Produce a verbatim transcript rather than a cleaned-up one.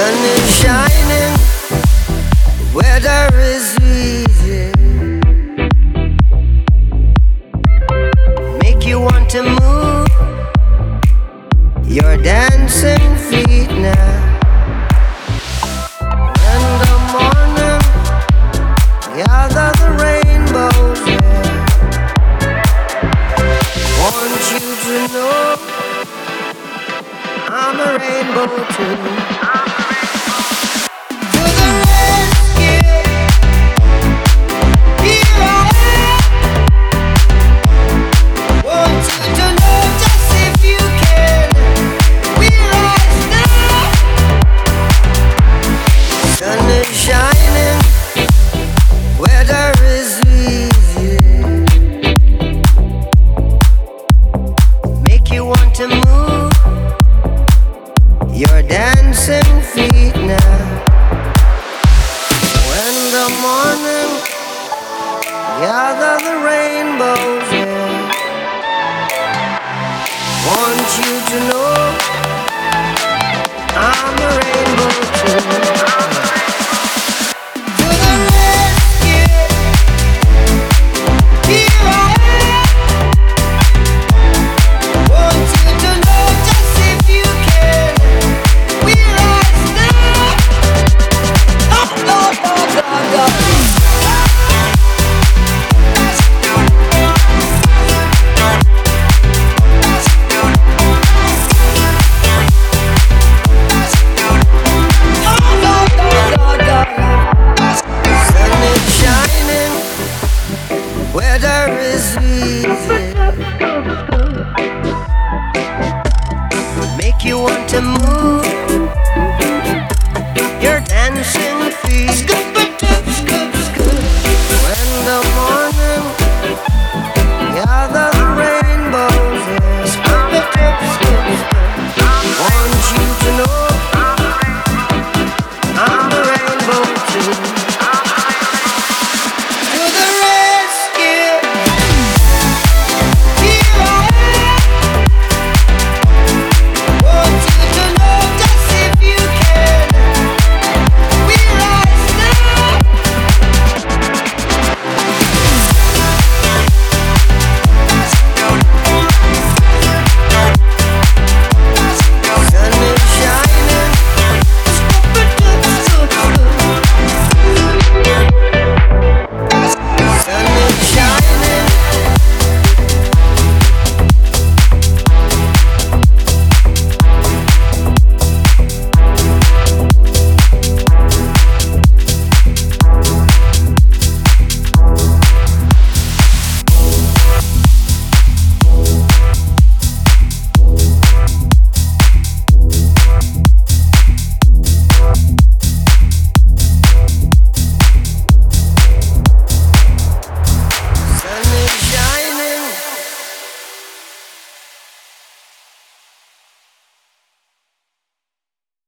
Sun is shining, weather is easy. Make you want to move your dancing feet now. In the morning, gather the rainbows, yeah. Want you to know I'm a rainbow too. To the rescue, here I am. Want you to know just if you can, we rise now. Sun is shining, weather is easy. Make you want to move your dancing feet now. When the morning gather the rainbows, yeah. Want you to know I'm a rainbow too. To the rescue, here I am. Want you to know just if you can, we rise now. Oh, no, no, no, no. Sun is shining, weather is easy. Make you want to move